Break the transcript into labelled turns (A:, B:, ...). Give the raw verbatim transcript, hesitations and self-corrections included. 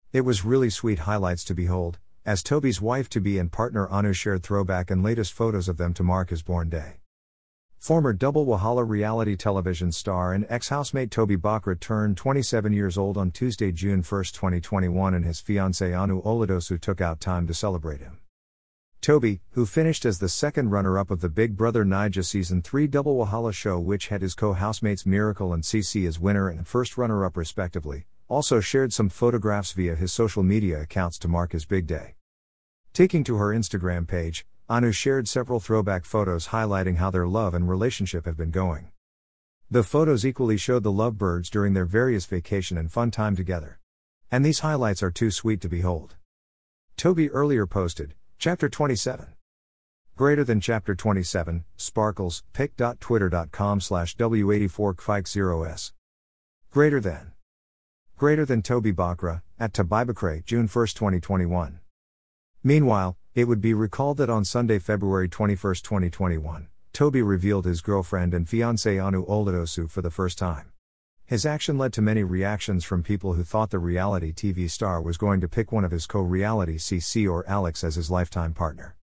A: It was really sweet highlights to behold, as Toby's wife-to-be and partner Anu shared throwback and latest photos of them to mark his born day. Former Double Wahala reality television star and ex-housemate Toby Bakra turned twenty-seven years old on Tuesday, June first, twenty twenty-one, and his fiancée Anu Oladosu took out time to celebrate him. Toby, who finished as the second runner-up of the Big Brother Naija Season three Double Wahala show, which had his co-housemates Miracle and Cece as winner and first runner-up respectively, also shared some photographs via his social media accounts to mark his big day. Taking to her Instagram page, Anu shared several throwback photos highlighting how their love and relationship have been going. The photos equally showed the lovebirds during their various vacation and fun time together. And these highlights are too sweet to behold. Toby earlier posted, Chapter twenty-seven. Greater than Chapter twenty-seven, Sparkles, pic.twitter.com slash W84K50S. Greater than. Greater than Toby Bakra, at Tabibakray, June first, twenty twenty-one. Meanwhile, it would be recalled that on Sunday, February twenty-first, twenty twenty-one, Toby revealed his girlfriend and fiancé Anu Oladosu for the first time. His action led to many reactions from people who thought the reality T V star was going to pick one of his co-reality Cece or Alex as his lifetime partner.